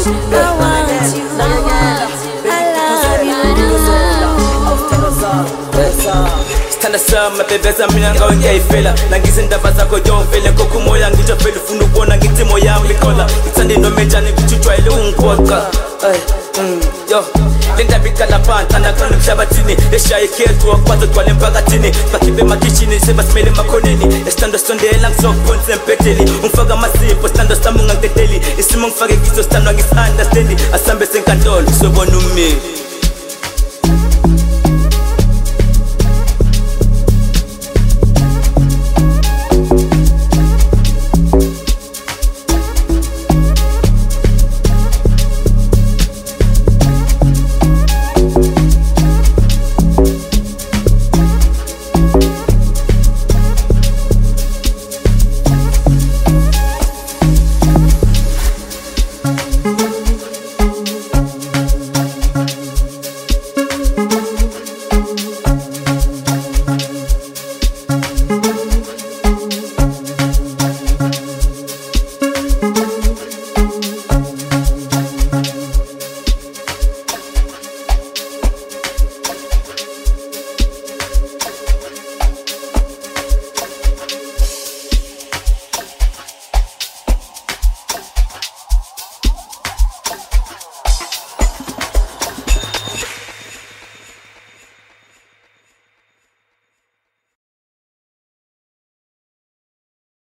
Stand aside, my baby, I'm in a going gay fella. Nagizin da bazako yo fele koku moya ngija fele funu bona ngiti moya mbikola. Itsandi no meja ni bichuchwa ile unkoka. Yo, linda bikala panta na kono kushabatini. Esha yeketu wakwato twale mpakatini. Pakibe makichini seba smele makoneni. Estando sonde lang so ponse mpeteli. Umfaga masipo stando stamunga teteli. Isimu mfage kiso stando ngis understandi. Asambe senkantol so bonumi.